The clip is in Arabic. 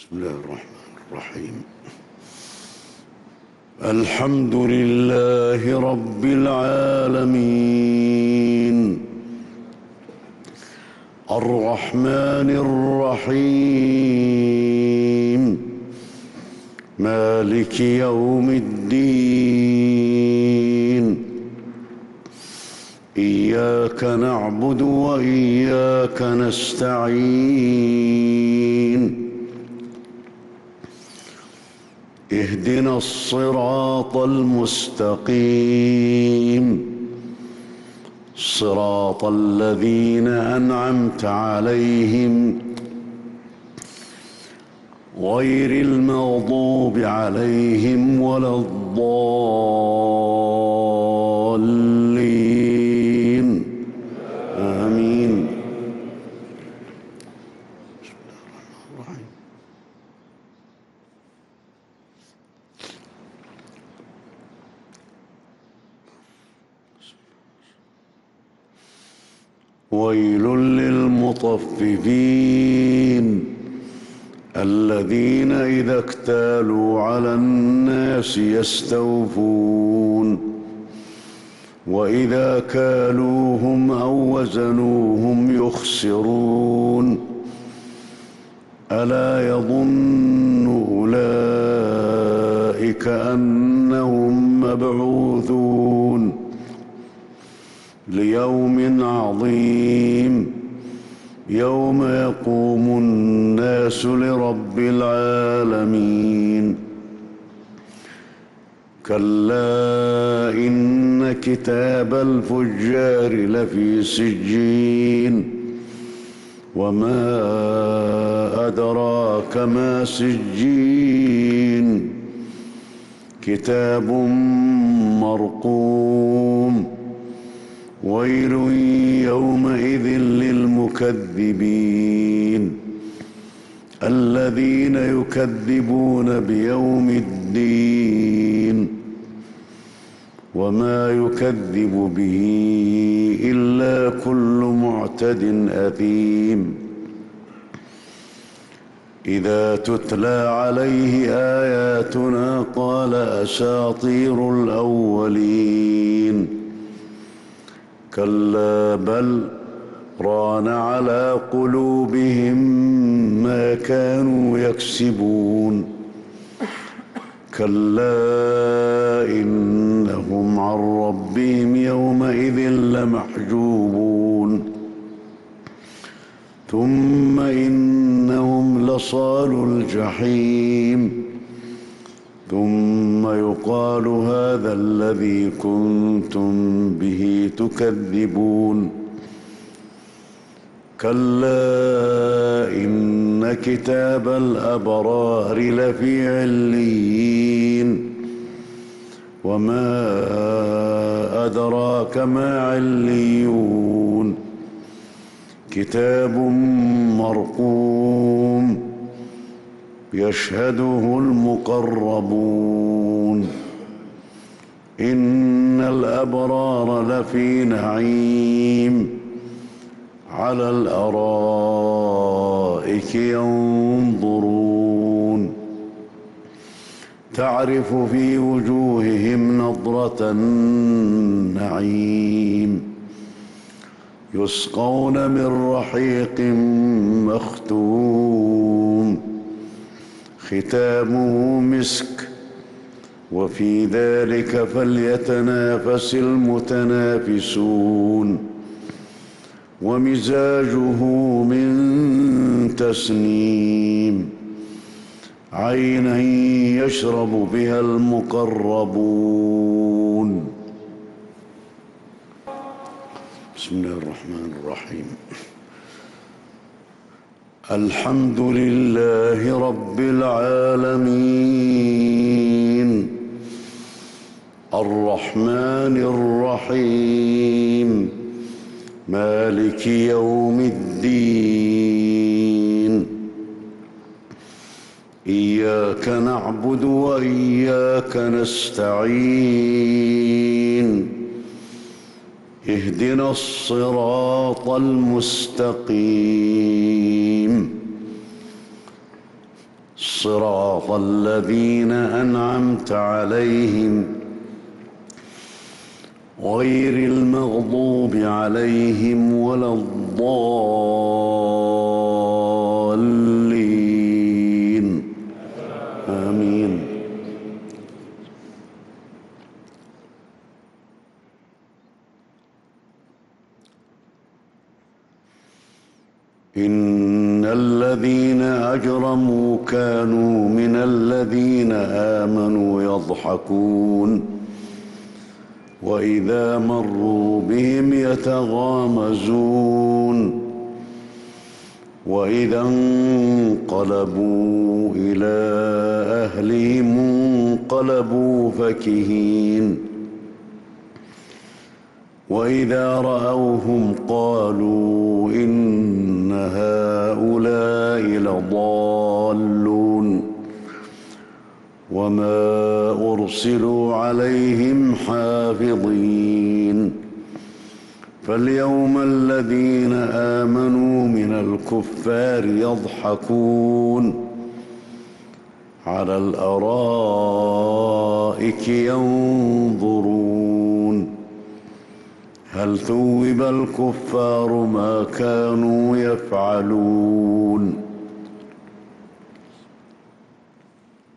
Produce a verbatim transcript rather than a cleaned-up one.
بسم الله الرحمن الرحيم. الحمد لله رب العالمين الرحمن الرحيم مالك يوم الدين. إياك نعبد وإياك نستعين. اهدنا الصراط المستقيم صراط الذين أنعمت عليهم غير المغضوب عليهم ولا الضالين آمين. بسم الله الرحمن الرحيم. ويل للمطففين الذين إذا اكتالوا على الناس يستوفون وإذا كالوهم أو وزنوهم يخسرون. ألا يظن أولئك أنهم مبعوثون ليوم عظيم يوم يقوم الناس لرب العالمين. كلا إن كتاب الفجار لفي سجين وما أدراك ما سجين كتاب مرقوم. ويل يومئذ للمكذبين الذين يكذبون بيوم الدين وما يكذب به إلا كل معتد أثيم. إذا تتلى عليه آياتنا قال أساطير الأولين. كلا بل ران على قلوبهم ما كانوا يكسبون. كلا إنهم عن ربهم يومئذ لمحجوبون. ثم إنهم لصالو الجحيم ثم يقال هذا الذي كنتم به تكذبون. كلا إن كتاب الأبرار لفي عليين وما أدراك ما عليون كتاب مرقوم يشهده المقربون. إن الأبرار لفي نعيم على الأرائك ينظرون تعرف في وجوههم نضرة النعيم يسقون من رحيق مختوم ختامه مسك وفي ذلك فليتنافس المتنافسون. ومزاجه من تسنيم عينا يشرب بها المقربون. بسم الله الرحمن الرحيم. الحمد لله رب العالمين الرحمن الرحيم مالك يوم الدين. إياك نعبد وإياك نستعين. اهدنا الصراط المستقيم صراط الذين أنعمت عليهم غير المغضوب عليهم ولا الضالين آمين. إن الذين أجرموا كانوا من الذين آمنوا يضحكون وإذا مروا بهم يتغامزون وإذا انقلبوا إلى أهلهم انقلبوا فكهين وإذا رأوهم قالوا إن هؤلاء لضالون وما أرسلوا عليهم حافظين فاليوم الذين آمنوا من الكفار يضحكون على الأرائك ينظرون هل ثوب الكفار ما كانوا يفعلون